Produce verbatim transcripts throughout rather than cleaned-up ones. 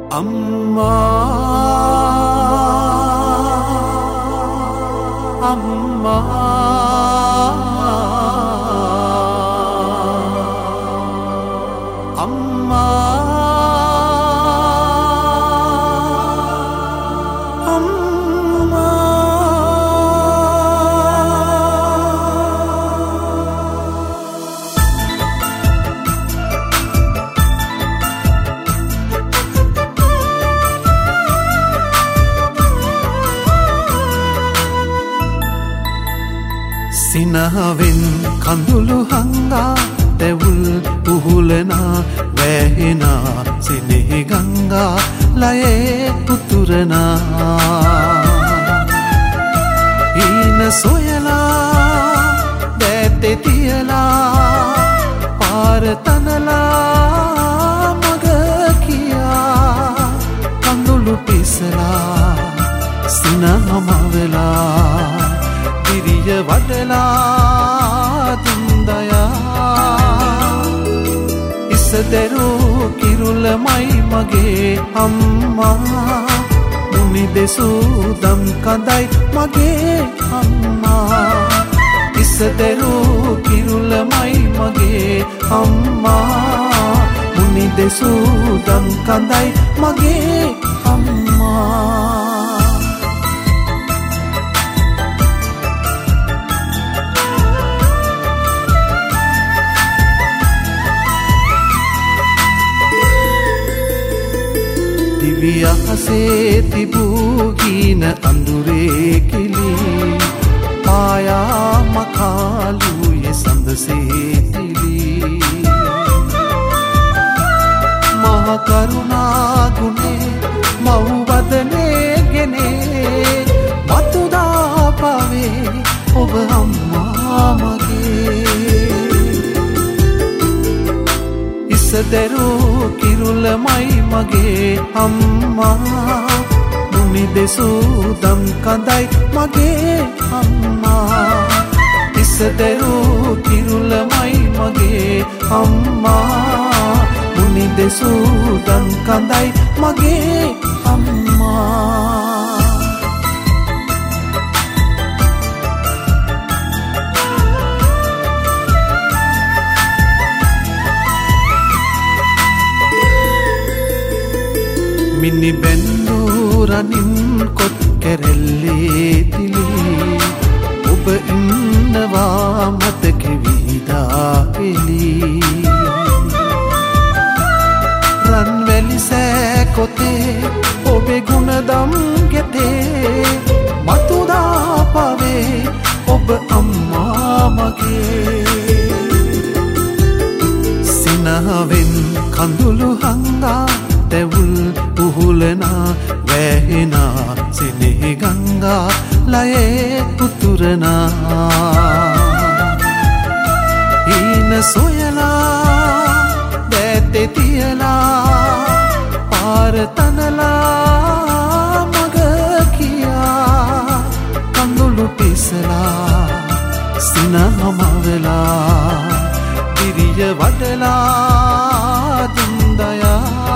Amma, Amma, Amma, Amma. Sinaven kandulu hanga tewul puhulena වැහෙනා සිනෙහි ගංගා ලයේ උතුරනා ඊන සොයලා දැත්තේ තියලා පාර තනලා මග කියා කඳුළු පිසලා සිනහම වෙලා දිරිය වඩලා දුන්දයා ඉසදරු කිරුළමයි මගේ අම්මා මුනි දෙසූ දම් කඳයි මගේ අම්මා ඉසදරු කිරුළමයි මගේ අම්මා මුනි දෙසූ දම් කඳයි මගේ අම්මා දිව්‍ය අහසේ තිබූ ගීන අඳුරේ කිලි පායා මකාලුයේ සඳසේ තිලි මහ කරුණා ගුණේ මව් වදනේ ගෙනේ මතුදා පවේ ඔබ අම්මා මගේ ඉසදරු කිරුළමයි මගේ අම්මා මුනි දෙසූ දම් කඳයි මගේ අම්මා ඉසදරු කිරුළමයි මගේ අම්මා මුනි දෙසූ දම් කඳයි මගේ අම්මා මිනි බැන්නූරනින් කොත් කැරැල්ලේ තිලි ඔබ ඉන්නවා මතක විහිදා එලි රන්වැලි සෑකොතේ ඔබේ ගුණදම් ගෙතේ මතුදා පවේ ඔබ අම්මා මගේ සිනහවෙන් කඳුළු හංගා තැවුල් පුහුලනා වැහෙනා සිනෙහි ගංගා ලයේ උතුරනා ඊන සොයලා දැත්තේ තියලා පාර තනලා මග කියා කඳුළු පිසලා සිනහම වෙලා දිරිය වඩලා දුන්දයා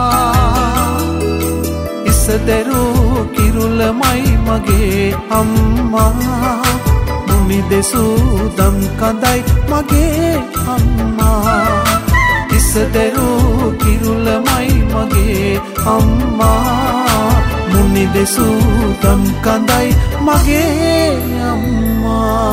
ඉසදරු කිරුළමයි මගේ අම්මා මුනි දෙසූ දම් කඳයි මගේ අම්මා ඉසදරු කිරුළමයි මගේ අම්මා මුනි දෙසූ දම් කඳයි මගේ අම්මා